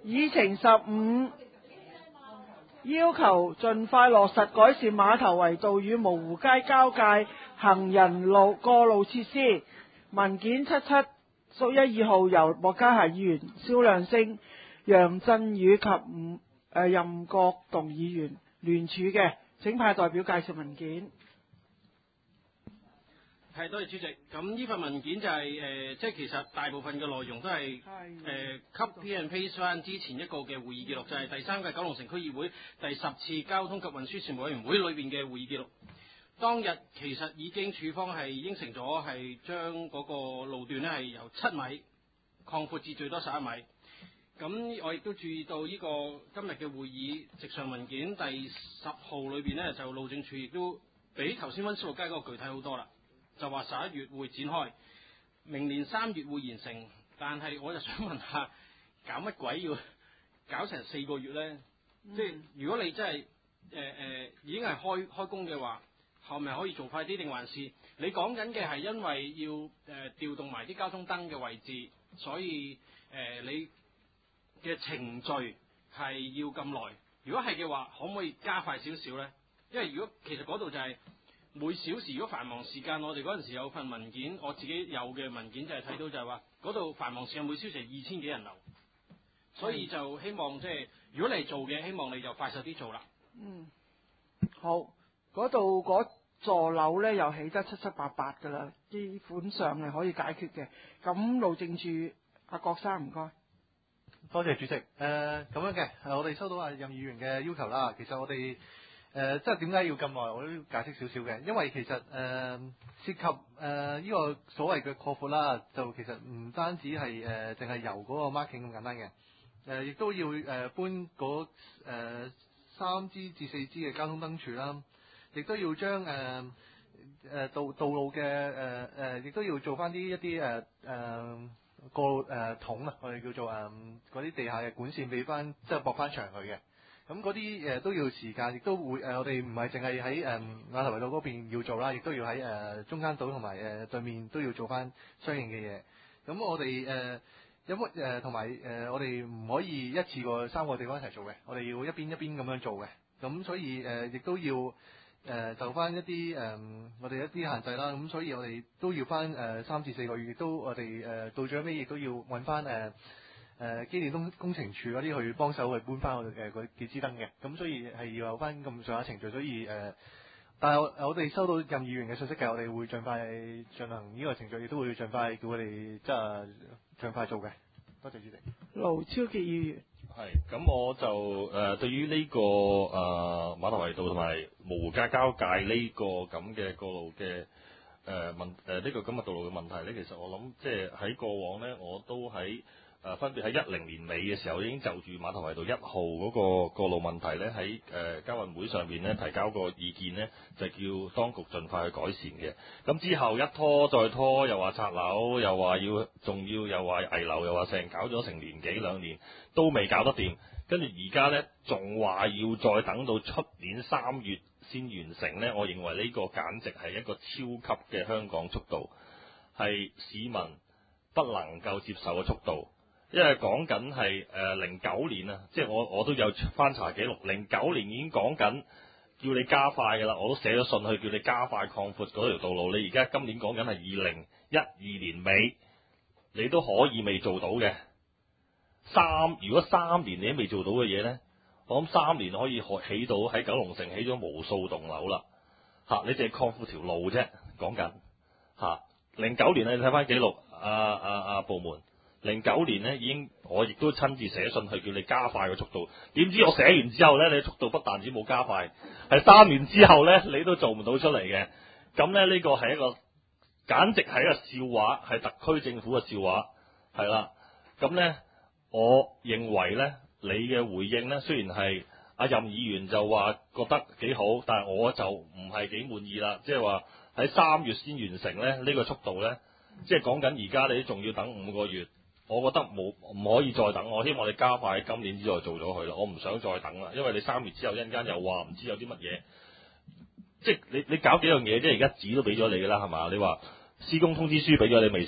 議程15要求盡快落實改善馬頭圍道與蕪湖街交界行人路過路設施。文件77屬1、2號由莫家霞議員、蕭亮星、楊振宇及任國棟議員聯署嘅，請派代表介紹文件。 係，多謝主席。咁呢份文件就係即係其實大部分嘅內容都係copy and paste 翻之前一個嘅會議記錄，就係第3屆九龍城區議會第10次交通及運輸事務委員會裏邊嘅會議記錄。當日其實已經署方係應承咗係將嗰個路段呢係由7米擴闊至最多11米。咁我亦都注意到呢個今日嘅會議直上文件第10號裏邊呢，就路政署亦都比頭先溫思勞街嗰個具體好多啦。就話11月會展開，明年3月會完成。但係我就想問下，搞乜鬼要搞成4個月呢？即係如果你真係已經係開工嘅話，係咪可以做快啲？定還是你講緊嘅係因為要調動埋啲交通燈嘅位置，所以你嘅程序係要咁耐？如果係嘅話，可唔可以加快少少呢？因為如果其實嗰度就係每小時，如果繁忙時間，我哋嗰陣時有份文件，我自己有嘅文件就係睇到就係話嗰度繁忙時間每小時2000幾人流，所以就希望即係如果你做嘅，希望你就快手啲做啦。 好，嗰度嗰座樓呢又起得七七八八㗎啦，基本上係可以解決嘅。咁路政署阿郭生唔該。 多謝主席。咁樣嘅，我哋收到阿任議員嘅要求啦。其實我哋即係點解要咁耐，我都要解釋少少嘅。因為其實涉及呢個所謂嘅擴闊啦，就其實唔單止係淨係由嗰個 marking 咁簡單嘅，亦都要搬嗰3支至4支嘅交通燈柱啦，亦都要將道路嘅亦都要做翻一啲過桶啊，我哋叫做嗰啲地下嘅管線俾翻，即係駁翻牆佢嘅。咁嗰啲都要時間，亦都會我哋唔係淨係喺馬頭圍道嗰邊要做啦，亦都要喺中間島同埋對面都要做翻相應嘅嘢。咁我哋同埋我哋唔可以一次過3個地方一齊做嘅，我哋要一邊一邊咁樣做嘅。咁所以亦都要就翻一啲我哋一啲限制啦。咁所以我哋都要翻3至4個月，亦都我哋到最尾亦都要揾翻機電工程處嗰啲去幫手去搬翻我哋嗰幾支燈嘅。咁所以係要有翻咁上下程序。所以但係我哋收到任議員嘅信息嘅，我哋會盡快進行呢個程序，亦都會盡快叫佢哋即係盡快做嘅。多謝主席。 盧超傑議員。 係，咁我就對於呢個馬頭圍道同埋蕪湖街交界呢個咁嘅過路嘅呢個咁嘅道路嘅問題咧，其實我諗即係喺過往咧，我都喺分別喺10年尾嘅時候已經就住馬頭圍道1號嗰個過路問題咧，喺交運會上邊咧提交個意見咧，就叫當局盡快去改善嘅。咁之後一拖再拖，又話拆樓，又話又話危樓，又話搞咗成年幾2年都未搞得掂。跟住而家咧仲話要再等到出年3月先完成咧，我認為呢個簡直係一個超級嘅香港速度，係市民不能夠接受嘅速度。因為講緊係09年啊，即係我都有翻查記錄，09年已經講緊叫你加快㗎啦，我都寫咗信去叫你加快擴闊嗰條道路。你而家今年講緊係2012年尾，你都可以未做到嘅。如果3年你都未做到嘅嘢呢，我諗3年可以起到喺九龍城起咗無數棟樓啦。你淨係擴闊條路啫，講緊09年你睇翻記錄，部門。09年呢已經，我亦都親自寫信去叫你加快個速度。點知我寫完之後呢，你速度不但止冇加快，係3年之後呢，你都做唔到出嚟嘅。咁呢，呢個係一個簡直係一個笑話，係特區政府嘅笑話，係啦。咁呢，我認為呢，你嘅回應呢，雖然係阿任議員就話覺得幾好，但係我就唔係幾滿意啦。即係話喺3月先完成呢，呢個速度呢，即係講緊而家你仲要等5個月。我覺得唔可以再等，我希望你加快今年之內做咗佢啦，我唔想再等啦，因為你3月之後一陣間又話唔知有啲乜嘢，即係你搞幾樣嘢啫，而家紙都俾咗你㗎啦，係嘛？你話施工通知書俾咗你未先？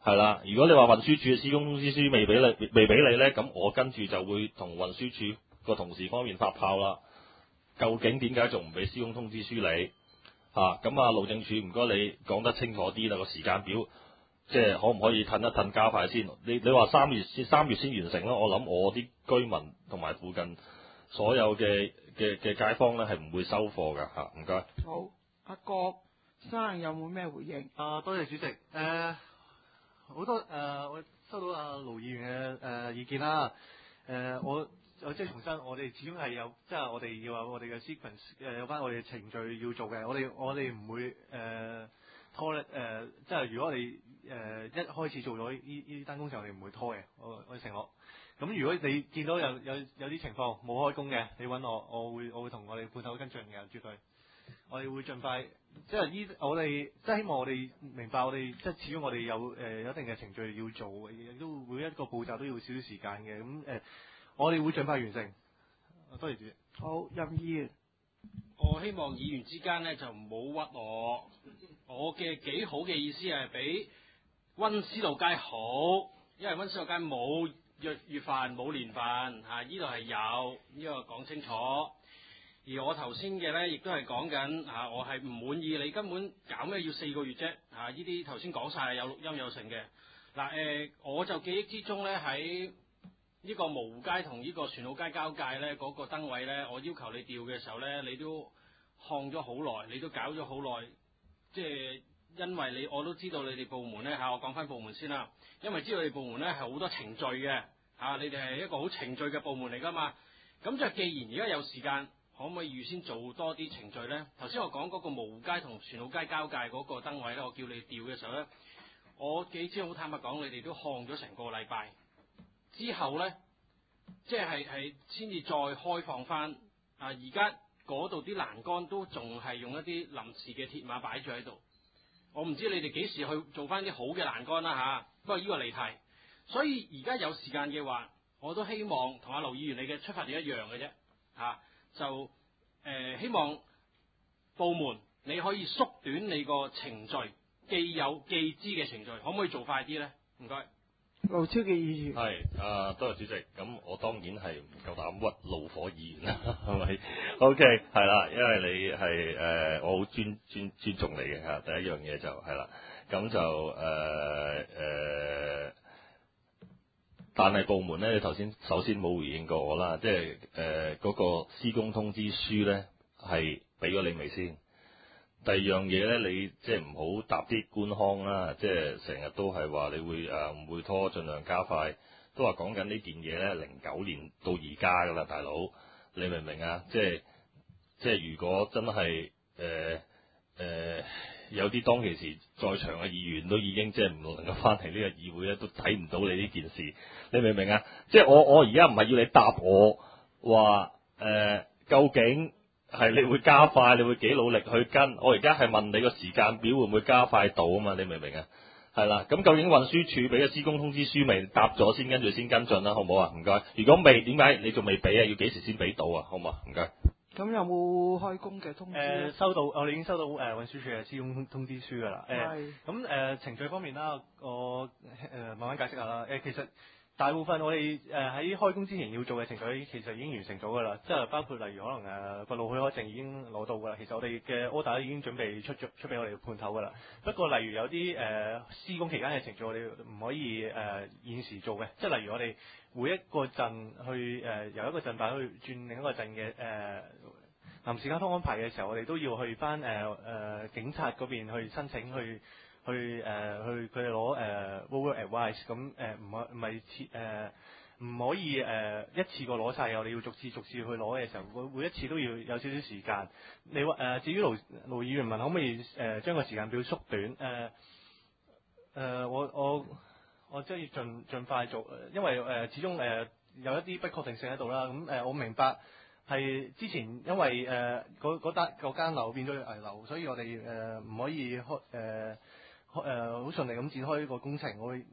係啦，如果你話運輸署嘅施工通知書未俾你咧，咁我跟住就會同運輸署個同事方面發炮啦。究竟點解仲唔俾施工通知書你？咁路政署唔該你講得清楚啲啦，個時間表，即係可唔可以褪一褪加快先？你話3月先完成咯，我諗我啲居民同埋附近所有嘅街坊咧係唔會收貨㗎嚇，唔該。 好，阿郭生有冇咩回應？ 多謝主席。好多我收到阿盧議員嘅意見啦。我即係重申，我哋始終係有，即係我哋要有我哋嘅 sequence， 有翻我哋嘅程序要做嘅。我哋唔會拖咧。即係如果我哋一開始做咗呢單工程，我哋唔會拖嘅。我哋承諾。咁如果你見到有啲情況冇開工嘅，你揾我會同我哋判頭跟進嘅，絕對。我哋會盡快，即係我哋即係希望我哋明白，我哋即係始終我哋有一定嘅程序要做，亦都每一個步驟都要少少時間嘅。咁我哋會盡快完成。多謝主席。 好，任議員， 我希望議員之間咧就唔好屈我。我嘅幾好嘅意思係比溫思勞街好，因為溫思勞街冇月份冇年份嚇，呢度係有，呢個講清楚。而我頭先嘅咧，亦都係講緊嚇，我係唔滿意你根本搞咩要4個月啫嚇？呢啲頭先講晒有錄音有成嘅。我就記憶之中咧，喺呢個蕪湖街同呢個船澳街交界咧，嗰個燈位咧，我要求你調嘅時候咧，你都看咗好耐，你都搞咗好耐，即係因為我都知道你哋部門咧嚇，我講翻部門先啦，因為知道你哋部門咧係好多程序嘅嚇，你哋係一個好程序嘅部門嚟噶嘛。咁就既然而家有時間，可唔可以預先做多啲程序呢？頭先我講嗰個蕪湖街同船澳街交界嗰個燈位呢，我叫你調嘅時候呢，我幾知好坦白講，你哋都看咗成個禮拜之後呢，即係先至再開放翻。而家嗰度啲欄杆都仲係用一啲臨時嘅鐵馬擺住喺度。我唔知你哋幾時去做翻啲好嘅欄杆啦嚇。不過呢個離題，所以而家有時間嘅話，我都希望同阿盧議員你嘅出發點一樣嘅啫嚇。就希望部門你可以縮短你個程序，既有既知嘅程序，可唔可以做快啲呢？唔該。 盧超嘅議員。 係多謝主席。咁我當然係唔夠膽屈怒火議員啦，係咪 ？OK 係啦，因為你係我好尊重你嘅嚇。第一樣嘢就係啦，咁就但係部門咧，你頭先首先冇回應過我啦，即係嗰個施工通知書咧係俾咗你未先？第二樣嘢咧，你即係唔好搭啲官腔啦，即係成日都係話你會唔會拖，盡量加快，都話講緊呢件嘢咧09年到而家噶啦，大佬，你明唔明啊？即係如果真係有啲當其時在場嘅議員都已經即係唔能夠翻嚟呢個議會咧，都睇唔到你呢件事，你明唔明啊？即係我而家唔係要你答我話究竟係你會加快，你會幾努力去跟？我而家係問你個時間表會唔會加快到啊嘛？你明唔明啊？係啦，咁究竟運輸署俾嘅施工通知書未？答咗先，跟住先跟進啦，好唔好啊？唔該。如果未，點解你仲未俾啊？要幾時先俾到啊？好唔好啊？唔該。 咁有冇開工嘅通知？ 收到，我哋已經收到運輸署嘅施工通知書㗎啦。 係。 咁程序方面啦，我慢慢解釋下啦。其實大部分我哋喺開工之前要做嘅程序其實已經完成咗㗎啦，即係包括例如可能個路許可證已經攞到㗎啦。其實我哋嘅 order 已經準備出俾我哋判頭㗎啦。不過例如有啲施工期間嘅程序我哋唔可以現時做嘅，即係例如我哋每一個鎮去由一個鎮牌去轉另一個鎮嘅臨時交通安排嘅時候，我哋都要去翻警察嗰邊去申請去佢哋攞road advice， 咁唔可以一次過攞晒，我哋要逐次去攞嘅時候，每一次都要有少少時間。你話至於盧議員問可唔可以將個時間表縮短？我即係要盡快做，因為始終有一啲不確定性喺度啦。咁我明白係之前因為嗰間樓變咗危樓，所以我哋唔可以好順利咁展開呢個工程。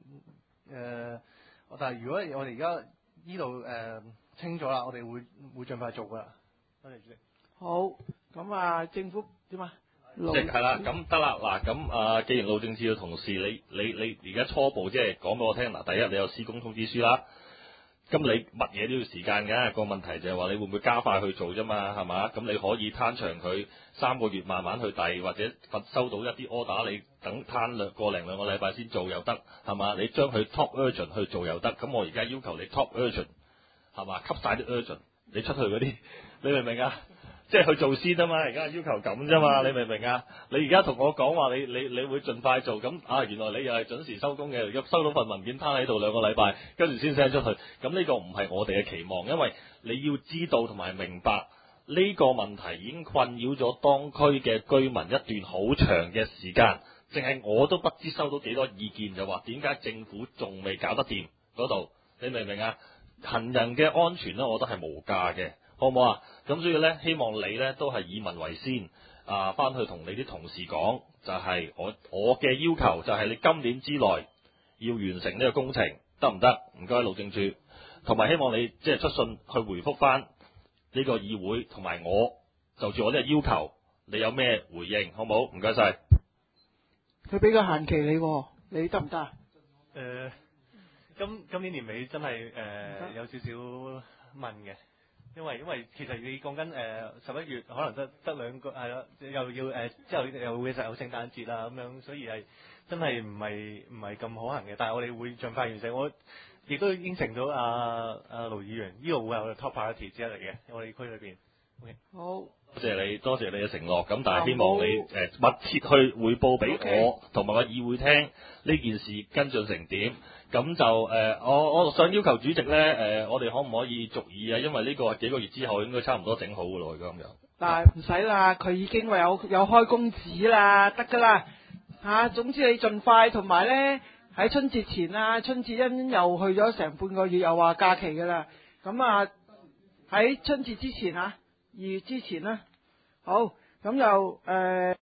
但係如果我哋而家呢度清咗啦，我哋會盡快做噶啦。多謝主席。 好，咁政府點啊？ 路即係啦，咁得啦，嗱咁既然路政署嘅同事，你而家初步即係講俾我聽，嗱，第一你有施工通知書啦，咁你乜嘢都要時間㗎，個問題就係話你會唔會加快去做啫嘛，係嘛？咁你可以攤長佢3個月慢慢去遞，或者收到一啲 order，你等攤個零兩個禮拜先做又得，係嘛？你將佢 top urgent 去做又得，咁我而家要求你 top urgent 係嘛？吸晒啲 urgent，你出去嗰啲，你明唔明啊？即係去做先啊嘛，而家要求咁啫嘛，你明唔明啊？你而家同我講話你會盡快做，咁原來你又係準時收工嘅，收到份文件攤喺度2個禮拜，跟住先 send 出去，咁呢個唔係我哋嘅期望，因為你要知道同埋明白呢個問題已經困擾咗當區嘅居民一段好長嘅時間，淨係我都不知收到幾多意見，就話點解政府仲未搞得掂嗰度，你明唔明啊？行人嘅安全呢，我覺得係無價嘅。好唔好啊？咁所以咧，希望你咧都係以民為先，翻去同你啲同事講，就係我嘅要求就係你今年之內要完成呢個工程，得唔得？唔該，路政署，同埋希望你即係出信去回覆翻呢個議會，同埋我就住我呢個要求，你有咩回應？好唔好？唔該晒。 佢俾個限期你喎，你得唔得啊？ 今年年尾真係有少少問嘅。因為其實你講緊11月可能得2個係啦，又要之後又會有聖誕節啦咁樣，所以係真係唔係咁可行嘅。但係我哋會盡快完成。我亦都應承咗阿盧議員，呢個會係我哋 top priority 之一嚟嘅，我哋區裏邊。Okay. 好， 多謝你嘅承諾。咁但係希望你密切去匯報俾我同埋個議會聽呢件事跟進成點。咁就我想要求主席咧，我哋可唔可以續議啊？因為呢個幾個月之後應該差唔多整好㗎咯，咁樣。 但係唔使啦，佢已經有開工紙啦，得㗎啦嚇。總之你盡快，同埋咧喺春節前啊，春節因又去咗成半個月，又話假期㗎啦。咁喺春節之前2月之前啦。好，咁就